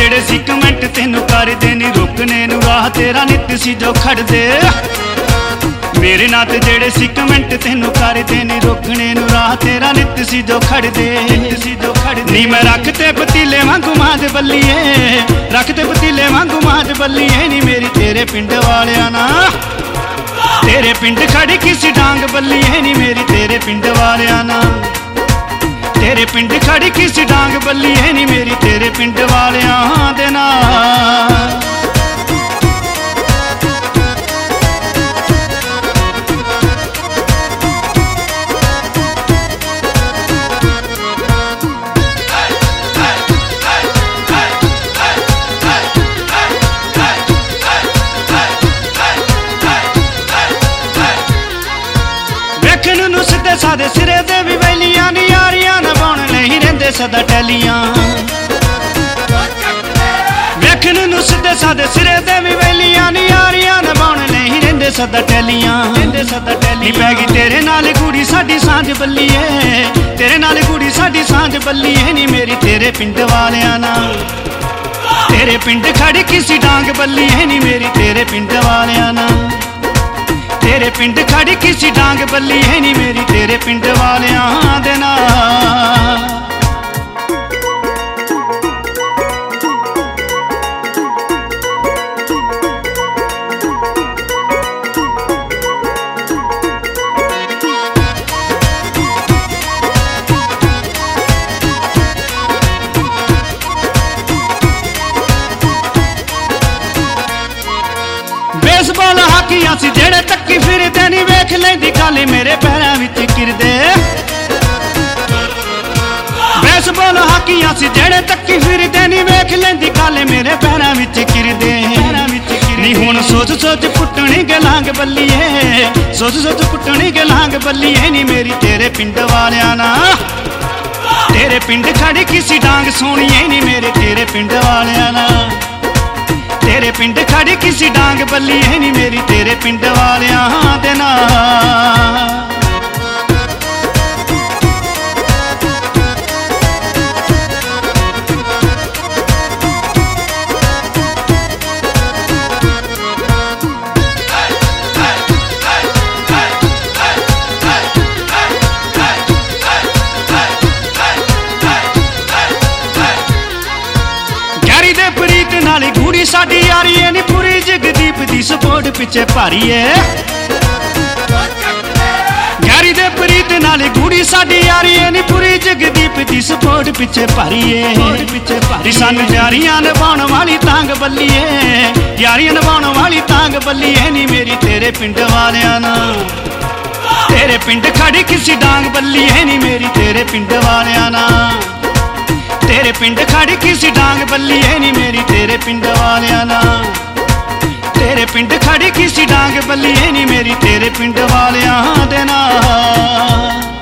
जेड़े सी कमेंट तेनू करदे नी रोकने नू राह तेरा नित सी जो खड़दे। मेरे नाल ते जेड़े सी कमेंट तेनू करदे नी रोकने नू राह तेरा नित सी जो खड़दे। नी मैं रखते पतीले वांगू मांज बल्लीए, रखते पतीले वांगू मांज बल्लीए नी मेरी तेरे पिंड वालिया ना। तेरे पिंड खड़ी किसी डांग बल्लीए नी मेरी तेरे पिंड वालिया ना। तेरे पिंड खड़ी किसी डांग बल्लीए नी मेरी तेरे पिंड वालिया दे नाल। सादे सिरे दे भी वैलियां नी यारियां नभाउण नहीं रहिंदे सदा टैलियां। वेखण नूं सिद्धे सादे सिरे दे भी वैलियां नी यारियां नभाउण नहीं रहिंदे सदा टैलियां। नी पै गई तेरे नाल कुड़ी साडी सांझ बल्लीए, तेरे नाल कुड़ी साडी सांझ बल्लीए नी मेरी तेरे पिंड वालियां ना। तेरे पिंड खड़ी किसी डांग बल्लीए नी मेरी तेरे पिंड वालियां ना। तेरे पिंड खड़ी किसी डांग बल्लीए नी मेरी तेरे पिंड वालिया दे नाल। बेसबॉल हाकियां सी जेड़े तक्की फिरदे नी वेख लैंदी काले मेरे पैरां विच किरदे। बेसबॉल हाकियां सी जेड़े तक्की फिरदे नी वेख लैंदी काले मेरे पैरां विच किरदे। नी हुण सोच सोच पुट्टणी गलांग बल्लीए, सोच सोच पुट्टणी गलांग बल्लीए नी मेरी तेरे पिंड वालिया ना। तेरे पिंड खड़ी किसी डांग सोहणीए नी मेरे तेरे पिंड वालिया ना। तेरे पिंड खड़ी किसी डांग बल्लीए नी मेरी तेरे पिंड वालिया दे नाल। नाली गूड़ी साडी यारी है नी पूरी जगदीप दी सपोर्ट पिछे भारी है। गैरी दे प्रीत नाली गूड़ी साडी यारी है नी पूरी जगदीप दी सपोर्ट पिछे भारी है। सन यारियां निभाउण वाली तांग बल्लीए, यारियां निभाउण वाली तांग बल्लीए नी मेरी तेरे पिंड वालिया ना। तेरे पिंड खड़ी किसी डांग बल्लीए नी मेरी तेरे पिंड वालिया ना। तेरे पिंड खड़ी किसी डांग बल्लीए नी मेरी तेरे पिंड वालिया ना। तेरे पिंड खड़ी किसी डांग बल्लीए नी मेरी तेरे पिंड वालिया दे नाल।